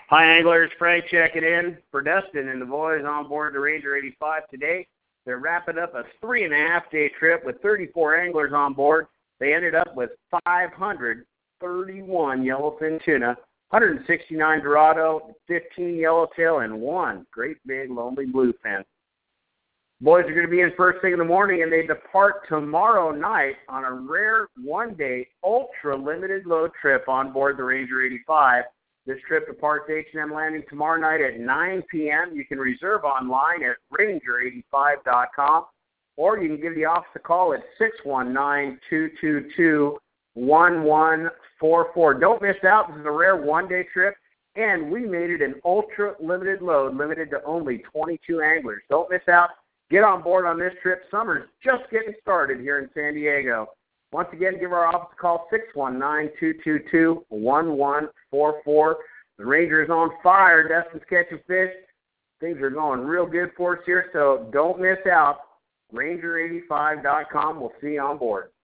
Hi, anglers. Frank checking in for Dustin and the boys on board the Ranger 85 today. They're wrapping up a 3.5-day trip with 34 anglers on board. They ended up with 531 yellowfin tuna, 169 dorado, 15 yellowtail, and 1 great big lonely bluefin. Boys are going to be in first thing in the morning, and they depart tomorrow night on a rare one-day ultra-limited load trip on board the Ranger 85. This trip departs H&M Landing tomorrow night at 9 p.m. You can reserve online at ranger85.com, or you can give the office a call at 619-222-1144. Don't miss out. This is a rare one-day trip, and we made it an ultra-limited load, limited to only 22 anglers. Don't miss out. Get on board on this trip. Summer's just getting started here in San Diego. Once again, give our office a call, 619-222-1144. The Ranger is on fire. Dustin's catching fish. Things are going real good for us here, so don't miss out. Ranger85.com. We'll see you on board.